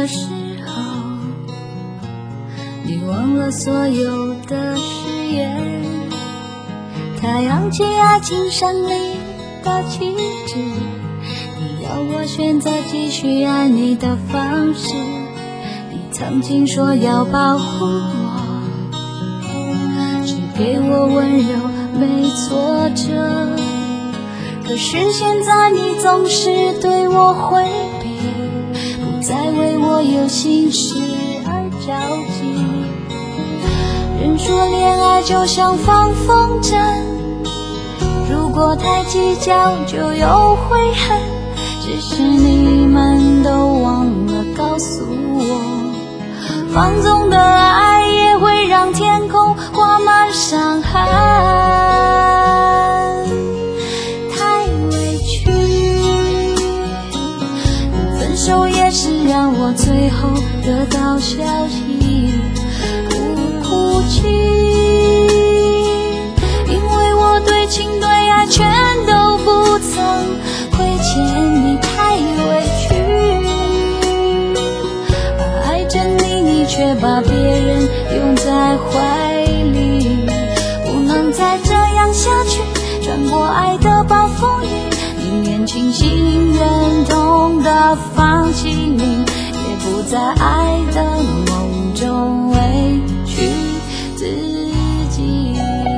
的时候，你忘了所有的誓言。太阳起爱情胜利的旗帜，你要我选择继续爱你的方式。你曾经说要保护我，只给我温柔没挫折，可是现在你总是对我回避，不再为我有心事而着急。人说恋爱就像放风筝，如果太计较就有悔恨，只是你们都忘了告诉我，放纵的爱也会让天空挂满伤痕。太委屈，分手也是让我最后得到消息，不哭泣，因为我对情对爱全都不曾亏欠你，太委屈，爱着你，你却把别人拥在怀里，不能再这样下去，穿过爱的暴风雨，宁愿清醒忍痛的放弃你，也不在爱的梦中委屈自己。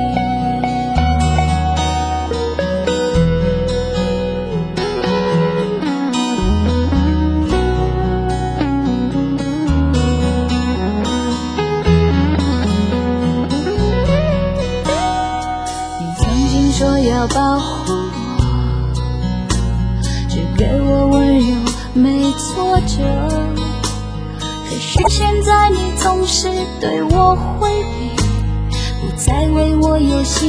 说要保护我，只给我温柔没挫折，可是现在你总是对我回避，不再为我有心